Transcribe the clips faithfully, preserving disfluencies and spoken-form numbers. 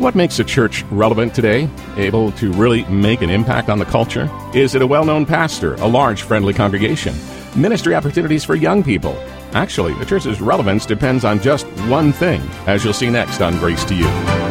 What makes a church relevant today, able to really make an impact on the culture? Is it a well-known pastor, a large, friendly congregation, ministry opportunities for young people? Actually, a church's relevance depends on just one thing, as you'll see next on Grace to You.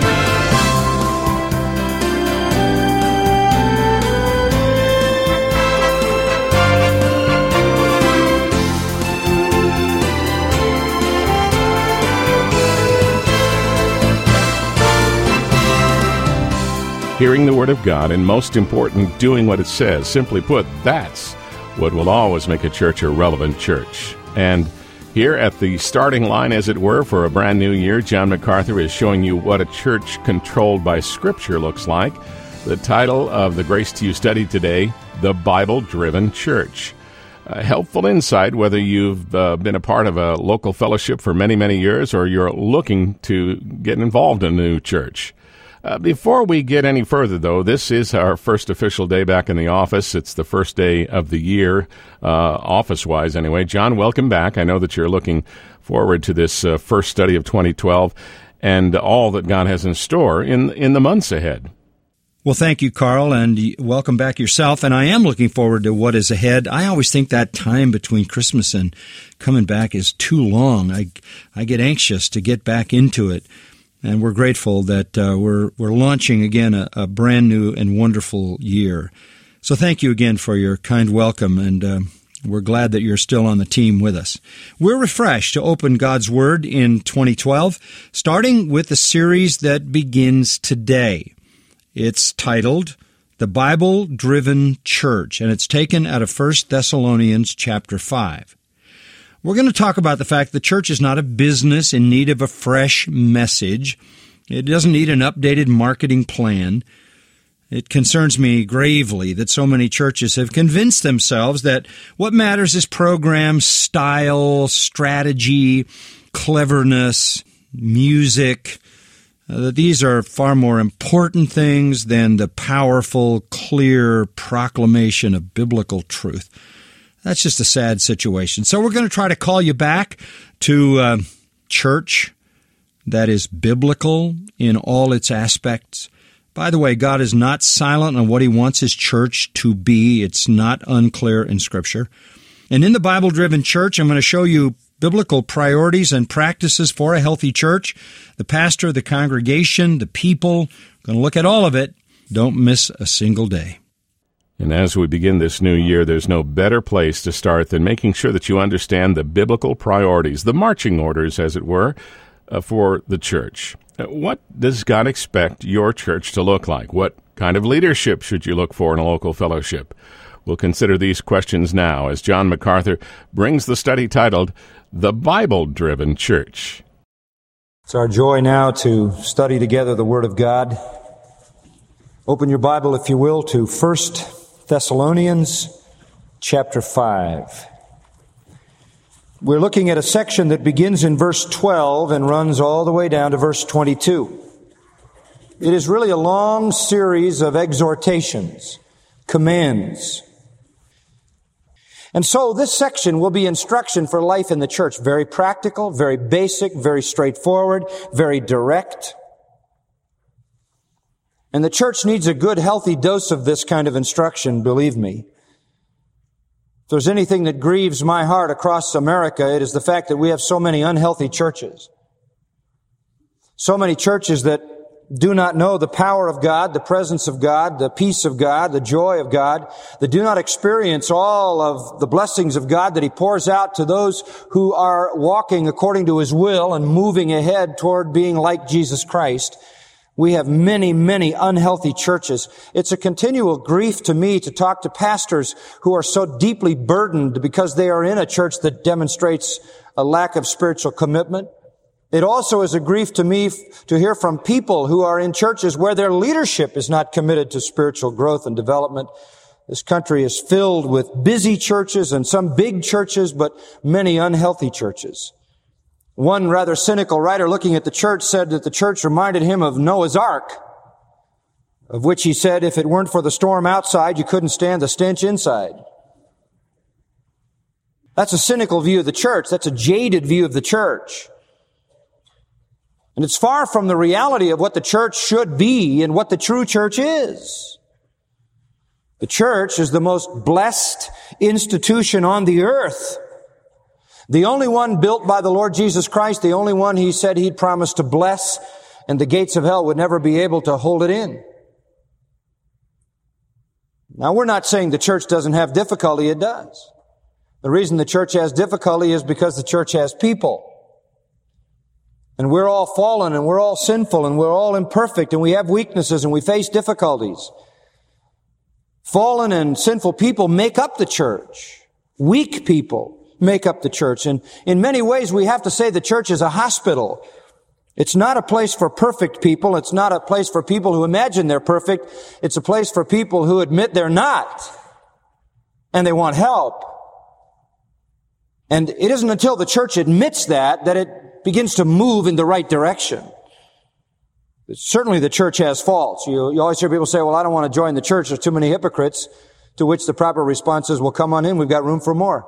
Hearing the Word of God, and most important, doing what it says. Simply put, that's what will always make a church a relevant church. And here at the starting line, as it were, for a brand new year, John MacArthur is showing you what a church controlled by Scripture looks like. The title of the Grace to You study today, The Bible-Driven Church. A helpful insight, whether you've uh, been a part of a local fellowship for many, many years, or you're looking to get involved in a new church. Uh, before we get any further, though, this is our first official day back in the office. It's the first day of the year, uh, office-wise anyway. John, welcome back. I know that you're looking forward to this uh, first study of twenty twelve and all that God has in store in in the months ahead. Well, thank you, Carl, and welcome back yourself. And I am looking forward to what is ahead. I always think that time between Christmas and coming back is too long. I, I get anxious to get back into it. And we're grateful that uh, we're we're launching again a, a brand new and wonderful year. So thank you again for your kind welcome, and uh, we're glad that you're still on the team with us. We're refreshed to open God's Word in twenty twelve, starting with the series that begins today. It's titled The Bible-Driven Church, and it's taken out of First Thessalonians chapter five. We're going to talk about the fact the church is not a business in need of a fresh message. It doesn't need an updated marketing plan. It concerns me gravely that so many churches have convinced themselves that what matters is program, style, strategy, cleverness, music, uh, that these are far more important things than the powerful, clear proclamation of biblical truth. That's just a sad situation. So we're going to try to call you back to uh, church that is biblical in all its aspects. By the way, God is not silent on what He wants His church to be. It's not unclear in Scripture. And in the Bible-Driven Church, I'm going to show you biblical priorities and practices for a healthy church, the pastor, the congregation, the people. We're going to look at all of it. Don't miss a single day. And as we begin this new year, there's no better place to start than making sure that you understand the biblical priorities, the marching orders, as it were, uh, for the church. Uh, what does God expect your church to look like? What kind of leadership should you look for in a local fellowship? We'll consider these questions now as John MacArthur brings the study titled, The Bible-Driven Church. It's our joy now to study together the Word of God. Open your Bible, if you will, to First Thessalonians chapter five. We're looking at a section that begins in verse twelve and runs all the way down to verse twenty-two. It is really a long series of exhortations, commands. And so this section will be instruction for life in the church. Very practical, very basic, very straightforward, very direct. And the church needs a good, healthy dose of this kind of instruction, believe me. If there's anything that grieves my heart across America, it is the fact that we have so many unhealthy churches. So many churches that do not know the power of God, the presence of God, the peace of God, the joy of God, that do not experience all of the blessings of God that He pours out to those who are walking according to His will and moving ahead toward being like Jesus Christ. We have many, many unhealthy churches. It's a continual grief to me to talk to pastors who are so deeply burdened because they are in a church that demonstrates a lack of spiritual commitment. It also is a grief to me to hear from people who are in churches where their leadership is not committed to spiritual growth and development. This country is filled with busy churches and some big churches, but many unhealthy churches. One rather cynical writer looking at the church said that the church reminded him of Noah's Ark, of which he said, if it weren't for the storm outside, you couldn't stand the stench inside. That's a cynical view of the church. That's a jaded view of the church. And it's far from the reality of what the church should be and what the true church is. The church is the most blessed institution on the earth. The only one built by the Lord Jesus Christ, the only one He said He'd promised to bless, and the gates of hell would never be able to hold it in. Now, we're not saying the church doesn't have difficulty. It does. The reason the church has difficulty is because the church has people. And we're all fallen, and we're all sinful, and we're all imperfect, and we have weaknesses, and we face difficulties. Fallen and sinful people make up the church. Weak people make up the church. And in many ways, we have to say the church is a hospital. It's not a place for perfect people. It's not a place for people who imagine they're perfect. It's a place for people who admit they're not, and they want help. And it isn't until the church admits that that it begins to move in the right direction. Certainly the church has faults. You, you always hear people say, well, I don't want to join the church. There's too many hypocrites. To which the proper response is, well, come on in. We've got room for more.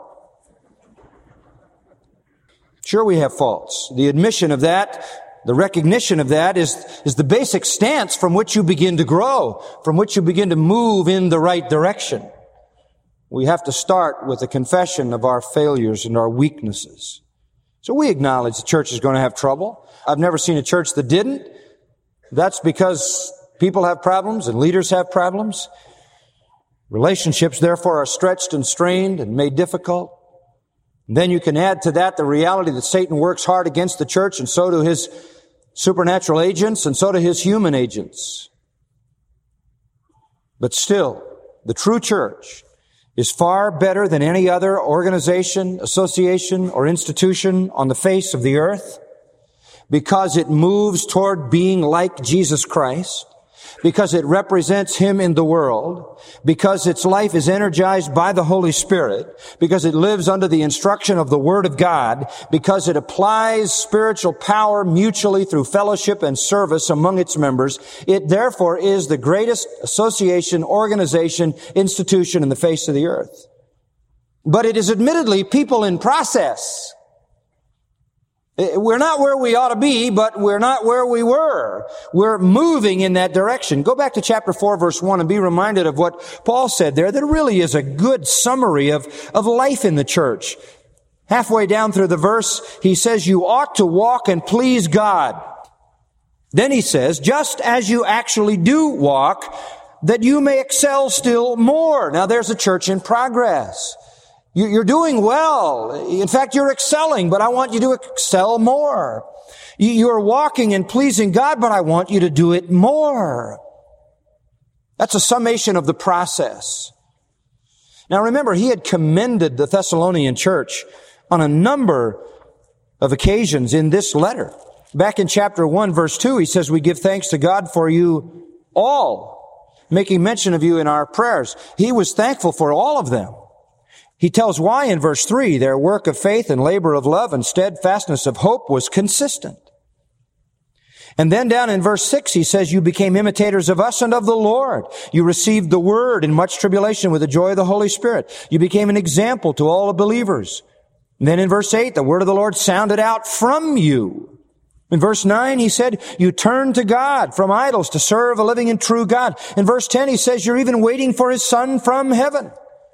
Sure, we have faults. The admission of that, the recognition of that is, is the basic stance from which you begin to grow, from which you begin to move in the right direction. We have to start with a confession of our failures and our weaknesses. So we acknowledge the church is going to have trouble. I've never seen a church that didn't. That's because people have problems and leaders have problems. Relationships, therefore, are stretched and strained and made difficult. And then you can add to that the reality that Satan works hard against the church, and so do his supernatural agents, and so do his human agents. But still, the true church is far better than any other organization, association, or institution on the face of the earth, because it moves toward being like Jesus Christ, because it represents Him in the world, because its life is energized by the Holy Spirit, because it lives under the instruction of the Word of God, because it applies spiritual power mutually through fellowship and service among its members. It therefore is the greatest association, organization, institution in the face of the earth. But it is admittedly people in process. We're not where we ought to be, but we're not where we were. We're moving in that direction. Go back to chapter four, verse one, and be reminded of what Paul said there. That really is a good summary of, of life in the church. Halfway down through the verse, he says, you ought to walk and please God. Then he says, just as you actually do walk, that you may excel still more. Now there's a church in progress. You're doing well. In fact, you're excelling, but I want you to excel more. You're walking and pleasing God, but I want you to do it more. That's a summation of the process. Now remember, he had commended the Thessalonian church on a number of occasions in this letter. Back in chapter one, verse two, he says, we give thanks to God for you all, making mention of you in our prayers. He was thankful for all of them. He tells why in verse three, their work of faith and labor of love and steadfastness of hope was consistent. And then down in verse six, he says, you became imitators of us and of the Lord. You received the word in much tribulation with the joy of the Holy Spirit. You became an example to all the believers. And then in verse eight, the word of the Lord sounded out from you. In verse nine, he said, you turned to God from idols to serve a living and true God. In verse ten, he says, you're even waiting for His Son from heaven.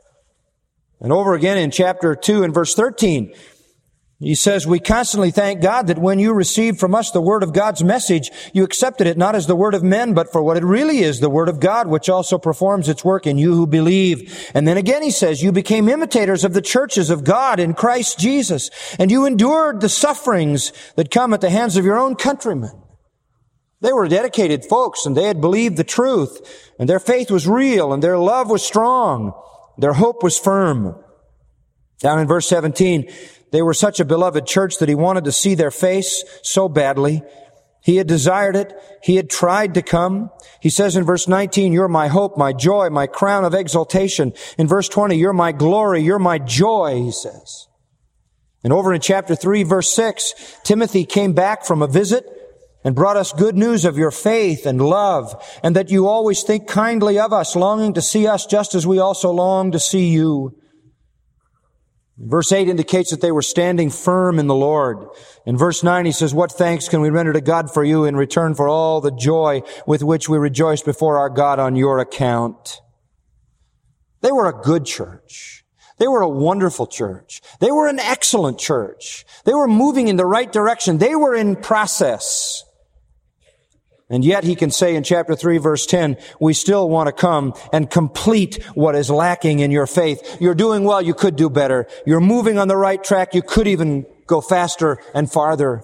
And over again in chapter two and verse thirteen, he says, we constantly thank God that when you received from us the word of God's message, you accepted it not as the word of men, but for what it really is, the word of God, which also performs its work in you who believe. And then again he says, you became imitators of the churches of God in Christ Jesus, and you endured the sufferings that come at the hands of your own countrymen. They were dedicated folks, and they had believed the truth, and their faith was real, and their love was strong. Their hope was firm. Down in verse seventeen, they were such a beloved church that he wanted to see their face so badly. He had desired it. He had tried to come. He says in verse nineteen, you're my hope, my joy, my crown of exaltation. In verse twenty, you're my glory, you're my joy, he says. And over in chapter three, verse six, Timothy came back from a visit and brought us good news of your faith and love, and that you always think kindly of us, longing to see us just as we also long to see you. Verse eight indicates that they were standing firm in the Lord. In verse nine, he says, what thanks can we render to God for you in return for all the joy with which we rejoice before our God on your account? They were a good church. They were a wonderful church. They were an excellent church. They were moving in the right direction. They were in process. And yet he can say in chapter three, verse ten, we still want to come and complete what is lacking in your faith. You're doing well, you could do better. You're moving on the right track, you could even go faster and farther.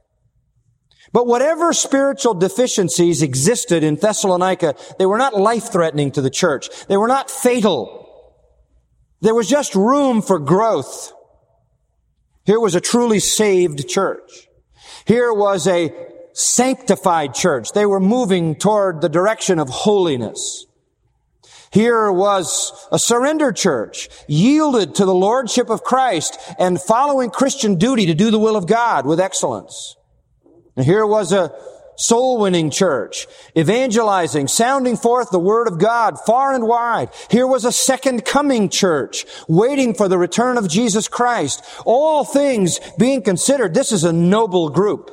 But whatever spiritual deficiencies existed in Thessalonica, they were not life-threatening to the church. They were not fatal. There was just room for growth. Here was a truly saved church. Here was a sanctified church. They were moving toward the direction of holiness. Here was a surrendered church, yielded to the lordship of Christ and following Christian duty to do the will of God with excellence. And here was a soul-winning church, evangelizing, sounding forth the word of God far and wide. Here was a second coming church, waiting for the return of Jesus Christ. All things being considered, this is a noble group.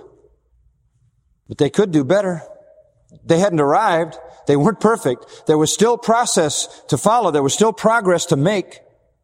But they could do better. They hadn't arrived. They weren't perfect. There was still process to follow. There was still progress to make.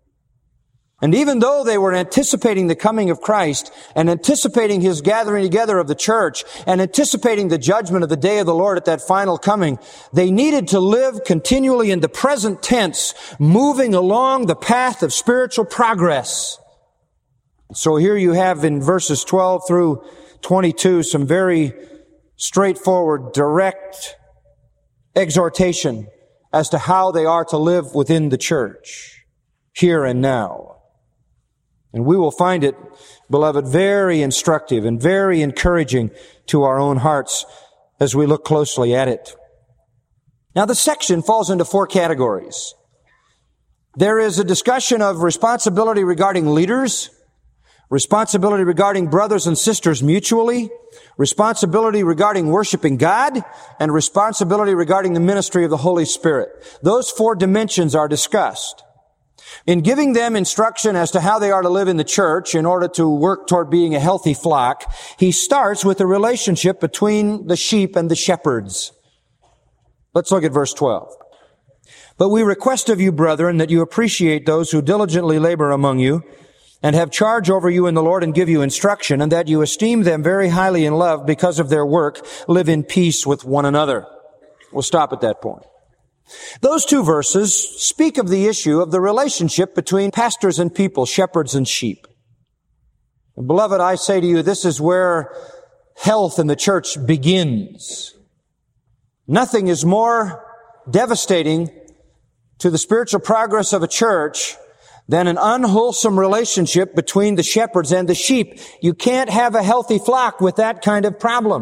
And even though they were anticipating the coming of Christ and anticipating His gathering together of the church and anticipating the judgment of the day of the Lord at that final coming, they needed to live continually in the present tense, moving along the path of spiritual progress. So here you have in verses twelve through twenty-two some very straightforward, direct exhortation as to how they are to live within the church, here and now. And we will find it, beloved, very instructive and very encouraging to our own hearts as we look closely at it. Now, the section falls into four categories. There is a discussion of responsibility regarding leaders, responsibility regarding brothers and sisters mutually, responsibility regarding worshiping God, and responsibility regarding the ministry of the Holy Spirit. Those four dimensions are discussed. In giving them instruction as to how they are to live in the church in order to work toward being a healthy flock, he starts with the relationship between the sheep and the shepherds. Let's look at verse twelve. But we request of you, brethren, that you appreciate those who diligently labor among you and have charge over you in the Lord and give you instruction, and that you esteem them very highly in love because of their work, live in peace with one another. We'll stop at that point. Those two verses speak of the issue of the relationship between pastors and people, shepherds and sheep. And beloved, I say to you, this is where health in the church begins. Nothing is more devastating to the spiritual progress of a church than an unwholesome relationship between the shepherds and the sheep. You can't have a healthy flock with that kind of problem.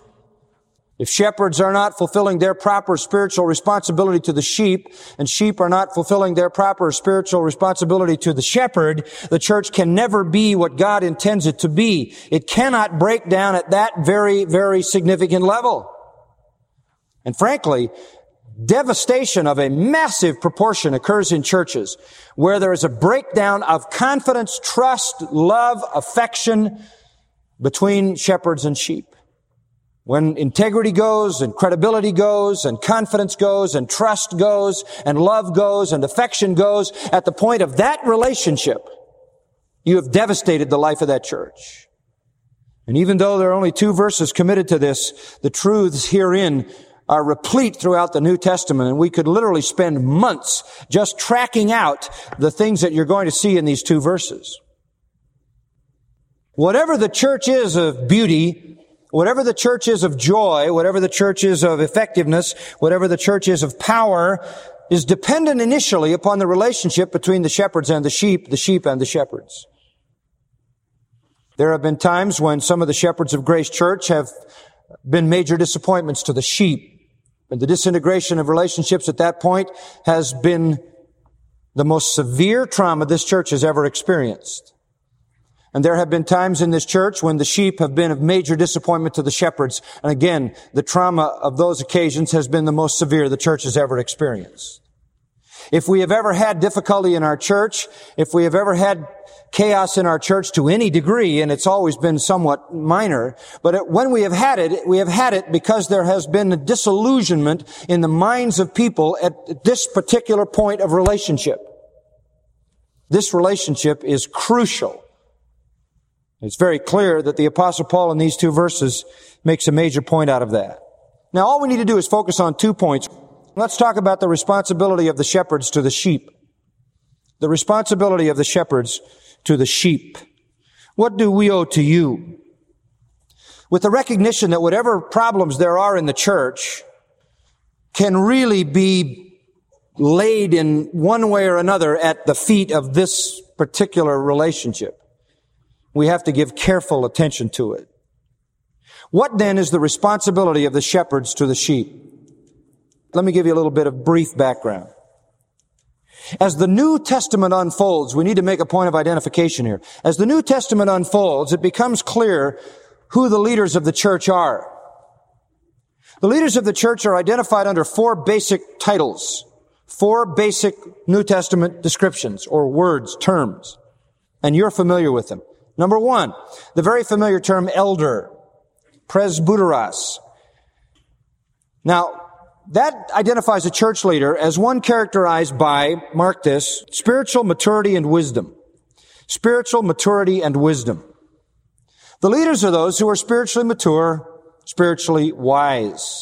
If shepherds are not fulfilling their proper spiritual responsibility to the sheep, and sheep are not fulfilling their proper spiritual responsibility to the shepherd, the church can never be what God intends it to be. It cannot break down at that very, very significant level. And frankly, devastation of a massive proportion occurs in churches where there is a breakdown of confidence, trust, love, affection between shepherds and sheep. When integrity goes and credibility goes and confidence goes and trust goes and love goes and affection goes, at the point of that relationship, you have devastated the life of that church. And even though there are only two verses committed to this, the truths herein are replete throughout the New Testament, and we could literally spend months just tracking out the things that you're going to see in these two verses. Whatever the church is of beauty, whatever the church is of joy, whatever the church is of effectiveness, whatever the church is of power, is dependent initially upon the relationship between the shepherds and the sheep, the sheep and the shepherds. There have been times when some of the shepherds of Grace Church have been major disappointments to the sheep. And the disintegration of relationships at that point has been the most severe trauma this church has ever experienced. And there have been times in this church when the sheep have been of major disappointment to the shepherds. And again, the trauma of those occasions has been the most severe the church has ever experienced. If we have ever had difficulty in our church, if we have ever had chaos in our church to any degree, and it's always been somewhat minor, but it, when we have had it, we have had it because there has been a disillusionment in the minds of people at this particular point of relationship. This relationship is crucial. It's very clear that the Apostle Paul in these two verses makes a major point out of that. Now, all we need to do is focus on two points. Let's talk about the responsibility of the shepherds to the sheep. The responsibility of the shepherds to the sheep. What do we owe to you? With the recognition that whatever problems there are in the church can really be laid in one way or another at the feet of this particular relationship. We have to give careful attention to it. What then is the responsibility of the shepherds to the sheep? Let me give you a little bit of brief background. As the New Testament unfolds, we need to make a point of identification here. As the New Testament unfolds, it becomes clear who the leaders of the church are. The leaders of the church are identified under four basic titles, four basic New Testament descriptions or words, terms, and you're familiar with them. Number one, the very familiar term elder, presbyteros. Now, that identifies a church leader as one characterized by, mark this, spiritual maturity and wisdom. Spiritual maturity and wisdom. The leaders are those who are spiritually mature, spiritually wise.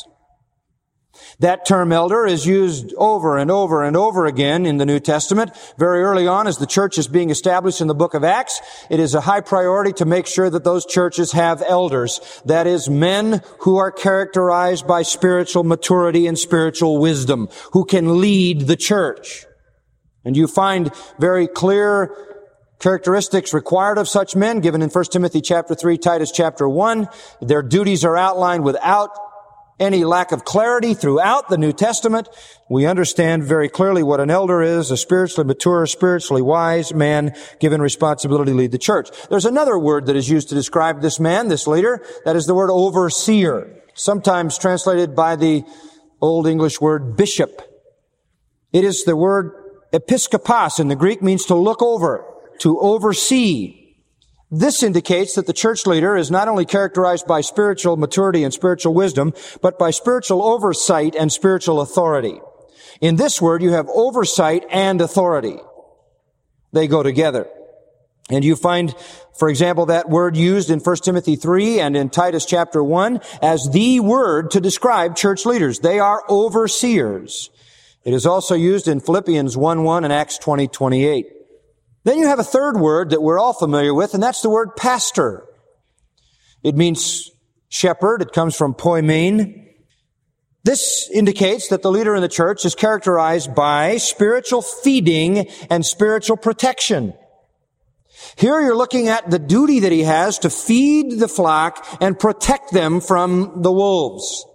That term elder is used over and over and over again in the New Testament. Very early on, as the church is being established in the book of Acts, it is a high priority to make sure that those churches have elders. That is, men who are characterized by spiritual maturity and spiritual wisdom, who can lead the church. And you find very clear characteristics required of such men given in First Timothy chapter three, Titus chapter one. Their duties are outlined without any lack of clarity throughout the New Testament. We understand very clearly what an elder is, a spiritually mature, spiritually wise man given responsibility to lead the church. There's another word that is used to describe this man, this leader. That is the word overseer, sometimes translated by the Old English word bishop. It is the word episkopos in the Greek, means to look over, to oversee. This indicates that the church leader is not only characterized by spiritual maturity and spiritual wisdom, but by spiritual oversight and spiritual authority. In this word, you have oversight and authority. They go together. And you find, for example, that word used in First Timothy three and in Titus chapter one as the word to describe church leaders. They are overseers. It is also used in Philippians one one and Acts twenty twenty-eight. Then you have a third word that we're all familiar with, and that's the word pastor. It means shepherd. It comes from poimen. This indicates that the leader in the church is characterized by spiritual feeding and spiritual protection. Here you're looking at the duty that he has to feed the flock and protect them from the wolves.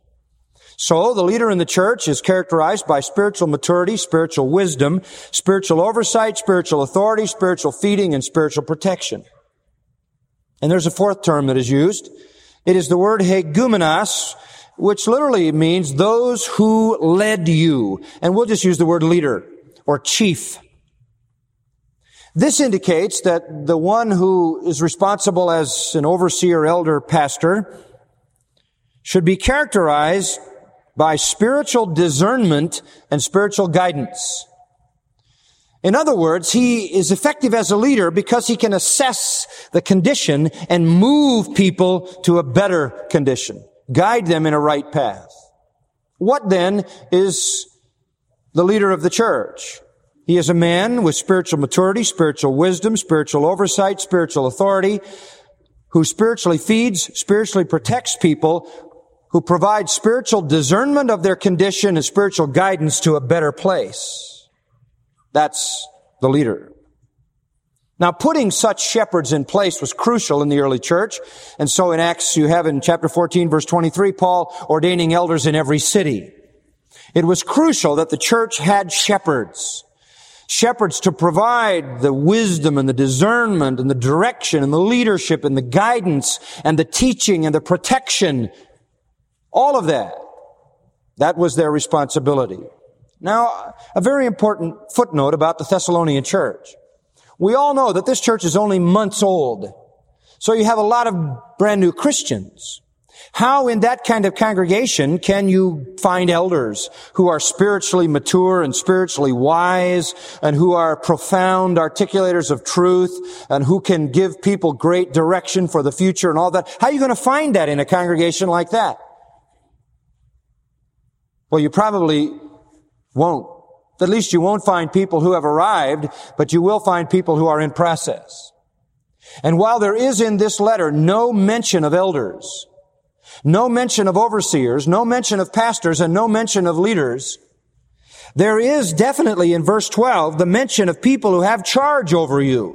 So, the leader in the church is characterized by spiritual maturity, spiritual wisdom, spiritual oversight, spiritual authority, spiritual feeding, and spiritual protection. And there's a fourth term that is used. It is the word hegumenos, which literally means those who led you. And we'll just use the word leader or chief. This indicates that the one who is responsible as an overseer, elder, pastor should be characterized by spiritual discernment and spiritual guidance. In other words, he is effective as a leader because he can assess the condition and move people to a better condition, guide them in a right path. What then is the leader of the church? He is a man with spiritual maturity, spiritual wisdom, spiritual oversight, spiritual authority, who spiritually feeds, spiritually protects people, who provides spiritual discernment of their condition and spiritual guidance to a better place. That's the leader. Now, putting such shepherds in place was crucial in the early church. And so in Acts, you have in chapter fourteen, verse twenty-three, Paul ordaining elders in every city. It was crucial that the church had shepherds. Shepherds to provide the wisdom and the discernment and the direction and the leadership and the guidance and the teaching and the protection. All of that. That was their responsibility. Now, a very important footnote about the Thessalonian church. We all know that this church is only months old. So you have a lot of brand new Christians. How in that kind of congregation can you find elders who are spiritually mature and spiritually wise and who are profound articulators of truth and who can give people great direction for the future and all that? How are you going to find that in a congregation like that? Well, you probably won't. At least you won't find people who have arrived, but you will find people who are in process. And while there is in this letter no mention of elders, no mention of overseers, no mention of pastors, and no mention of leaders, there is definitely in verse twelve the mention of people who have charge over you.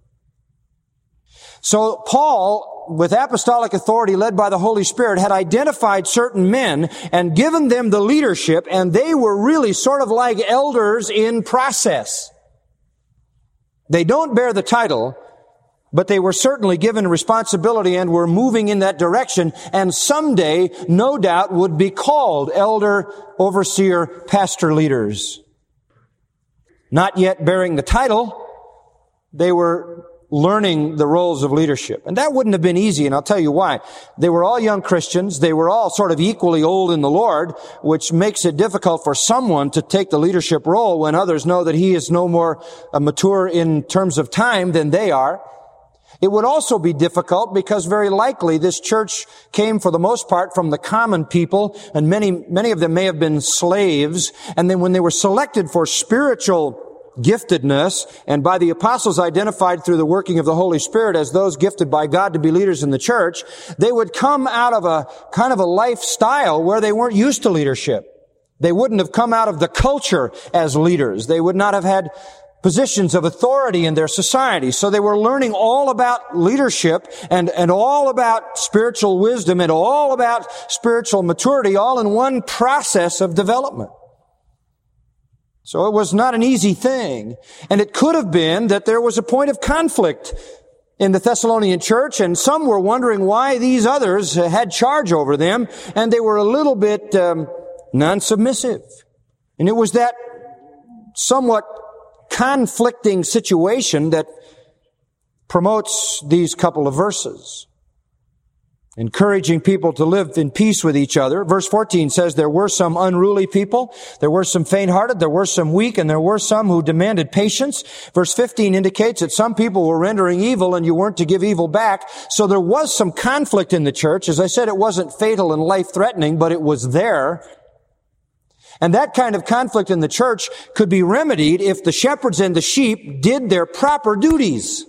So Paul, with apostolic authority led by the Holy Spirit, had identified certain men and given them the leadership, and they were really sort of like elders in process. They don't bear the title, but they were certainly given responsibility and were moving in that direction, and someday, no doubt, would be called elder, overseer, pastor leaders. Not yet bearing the title, they were learning the roles of leadership. And that wouldn't have been easy, and I'll tell you why. They were all young Christians. They were all sort of equally old in the Lord, which makes it difficult for someone to take the leadership role when others know that he is no more uh, mature in terms of time than they are. It would also be difficult because very likely this church came for the most part from the common people, and many, many of them may have been slaves. And then when they were selected for spiritual giftedness, and by the apostles identified through the working of the Holy Spirit as those gifted by God to be leaders in the church, they would come out of a kind of a lifestyle where they weren't used to leadership. They wouldn't have come out of the culture as leaders. They would not have had positions of authority in their society. So they were learning all about leadership and, and all about spiritual wisdom and all about spiritual maturity, all in one process of development. So it was not an easy thing. And it could have been that there was a point of conflict in the Thessalonian church, and some were wondering why these others had charge over them, and they were a little bit um, non-submissive. And it was that somewhat conflicting situation that promotes these couple of verses, encouraging people to live in peace with each other. Verse fourteen says there were some unruly people, there were some faint-hearted, there were some weak, and there were some who demanded patience. Verse fifteen indicates that some people were rendering evil and you weren't to give evil back. So there was some conflict in the church. As I said, it wasn't fatal and life-threatening, but it was there. And that kind of conflict in the church could be remedied if the shepherds and the sheep did their proper duties.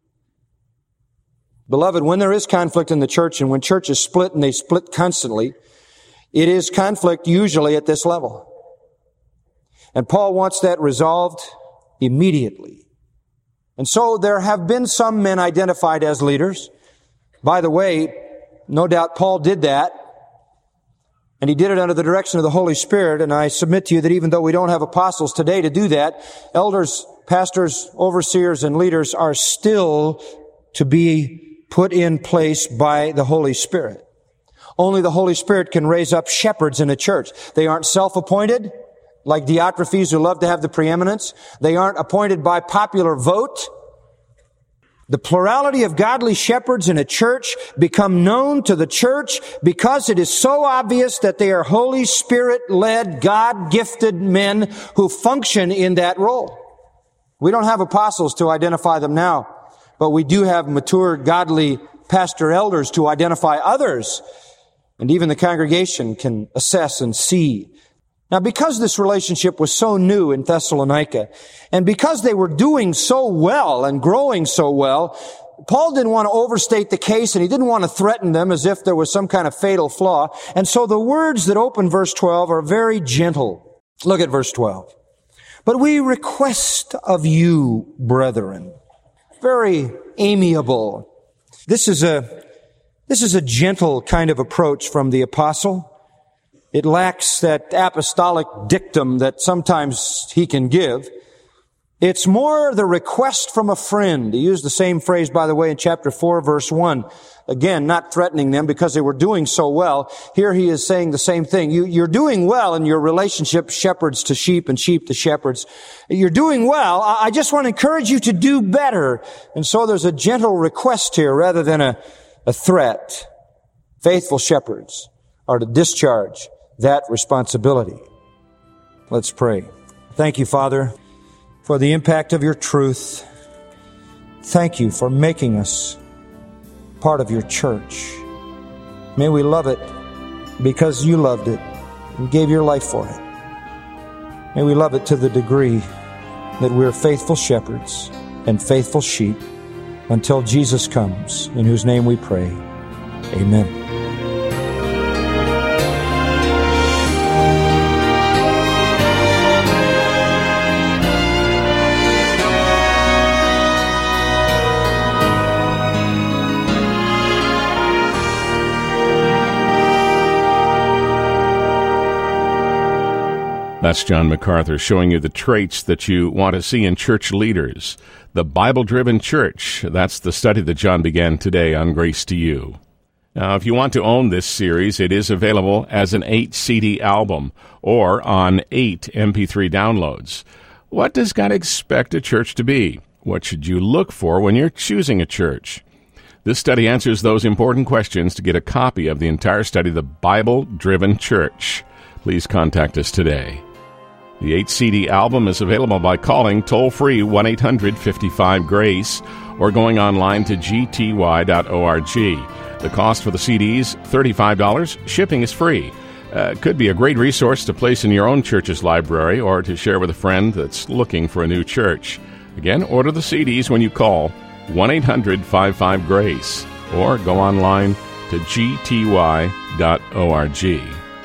Beloved, when there is conflict in the church and when churches split, and they split constantly, it is conflict usually at this level. And Paul wants that resolved immediately. And so there have been some men identified as leaders. By the way, no doubt Paul did that. And he did it under the direction of the Holy Spirit. And I submit to you that even though we don't have apostles today to do that, elders, pastors, overseers, and leaders are still to be put in place by the Holy Spirit. Only the Holy Spirit can raise up shepherds in a church. They aren't self-appointed, like Diotrephes who love to have the preeminence. They aren't appointed by popular vote. The plurality of godly shepherds in a church become known to the church because it is so obvious that they are Holy Spirit-led, God-gifted men who function in that role. We don't have apostles to identify them now, but we do have mature, godly pastor elders to identify others, and even the congregation can assess and see. Now, because this relationship was so new in Thessalonica, and because they were doing so well and growing so well, Paul didn't want to overstate the case, and he didn't want to threaten them as if there was some kind of fatal flaw. And so the words that open verse twelve are very gentle. Look at verse twelve. But we request of you, brethren. Very amiable. This is a, this is a gentle kind of approach from the apostle. It lacks that apostolic dictum that sometimes he can give. It's more the request from a friend. He used the same phrase, by the way, in chapter four, verse one. Again, not threatening them because they were doing so well. Here he is saying the same thing. You, you're doing well in your relationship, shepherds to sheep and sheep to shepherds. You're doing well. I, I just want to encourage you to do better. And so there's a gentle request here rather than a, a threat. Faithful shepherds are to discharge that responsibility. Let's pray. Thank you, Father, for the impact of your truth. Thank you for making us part of your church. May we love it because you loved it and gave your life for it. May we love it to the degree that we're faithful shepherds and faithful sheep until Jesus comes, in whose name we pray. Amen. That's John MacArthur showing you the traits that you want to see in church leaders. The Bible-driven church. That's the study that John began today on Grace to You. Now, if you want to own this series, it is available as an eight C D album or on eight M P three downloads. What does God expect a church to be? What should you look for when you're choosing a church? This study answers those important questions. To get a copy of the entire study, The Bible-Driven Church, please contact us today. The eight C D album is available by calling toll-free one eight hundred fifty-five GRACE or going online to g t y dot org. The cost for the C Ds, thirty-five dollars. Shipping is free. Uh, could be a great resource to place in your own church's library or to share with a friend that's looking for a new church. Again, order the C Ds when you call one eight hundred fifty-five GRACE or go online to g t y dot org.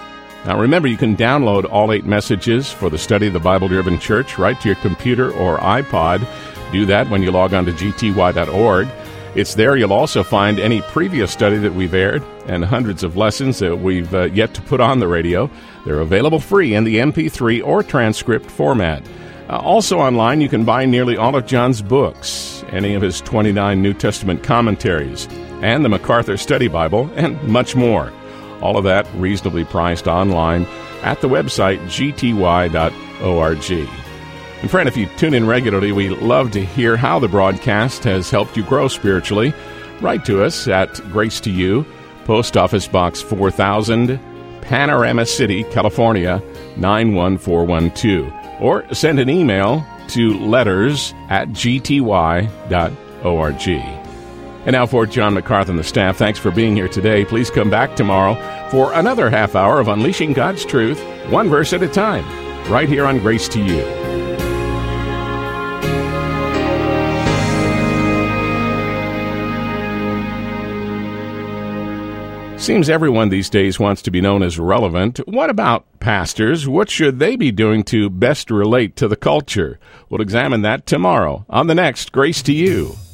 Now remember, you can download all eight messages for the study of the Bible-Driven Church right to your computer or iPod. Do that when you log on to g t y dot org. It's there you'll also find any previous study that we've aired and hundreds of lessons that we've uh, yet to put on the radio. They're available free in the M P three or transcript format. Uh, also online, you can buy nearly all of John's books, any of his twenty-nine New Testament commentaries, and the MacArthur Study Bible, and much more. All of that reasonably priced online at the website g t y dot org. And friend, if you tune in regularly, we love to hear how the broadcast has helped you grow spiritually. Write to us at Grace to You, Post Office Box four thousand, Panorama City, California, nine one four one two. Or send an email to letters at g t y dot org. And now for John MacArthur and the staff, thanks for being here today. Please come back tomorrow for another half hour of Unleashing God's Truth, one verse at a time, right here on Grace to You. Seems everyone these days wants to be known as relevant. What about pastors? What should they be doing to best relate to the culture? We'll examine that tomorrow on the next Grace to You.